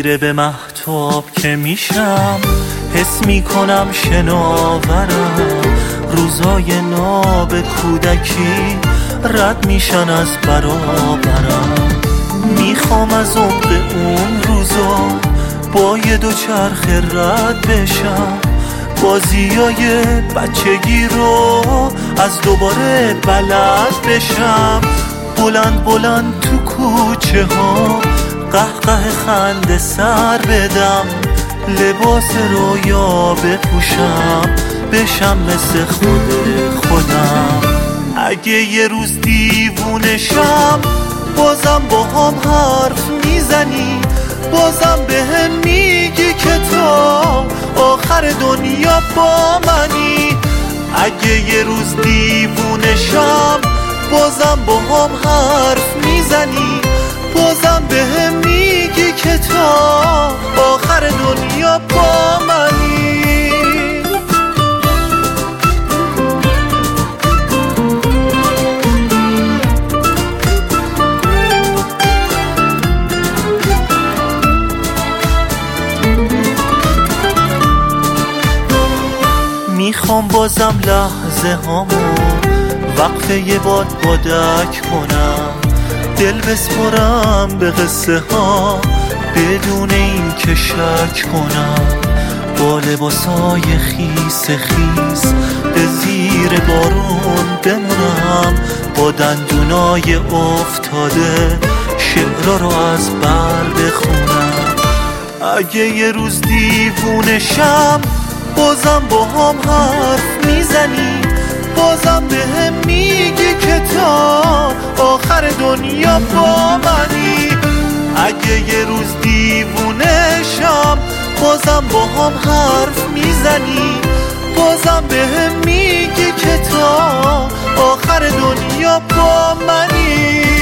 خیره به مهتاب که میشم، حس میکنم شناورم. روزای ناب کودکی رد میشن از برابرم. میخوام از عمق اون روزا با یه دوچرخه رد بشم، بازیای بچگی رو از دوباره بلد بشم. بلند بلند تو کوچه ها قهقه خنده سر بدم، لباس رویا بپوشم، بشم مثل خودم. اگه یه روز دیوونشم بازم با هم حرف میزنی، بازم بهم میگی که تا آخر دنیا با منی. اگه یه روز دیوونشم بازم با هم حرف میزنی، بازم بهم میگی که تا آخر دنیا با منی. میخوام بازم لحظه هامو وقفه یه باد بادک کنم، دل بسپرم به قصه ها بدون این که شک کنم. با لباسای خیس خیس به زیر بارون بمونم، با دندونای افتاده شعرها رو از بر بخونم. اگه یه روز دیوونشم بازم با هم حرف میزنی، بازم بهم میگی که تا آخر دنیا با منی. اگه یه روز دیوونشم بازم با هم حرف میزنی، بازم بهم میگی که تا آخر دنیا با منی.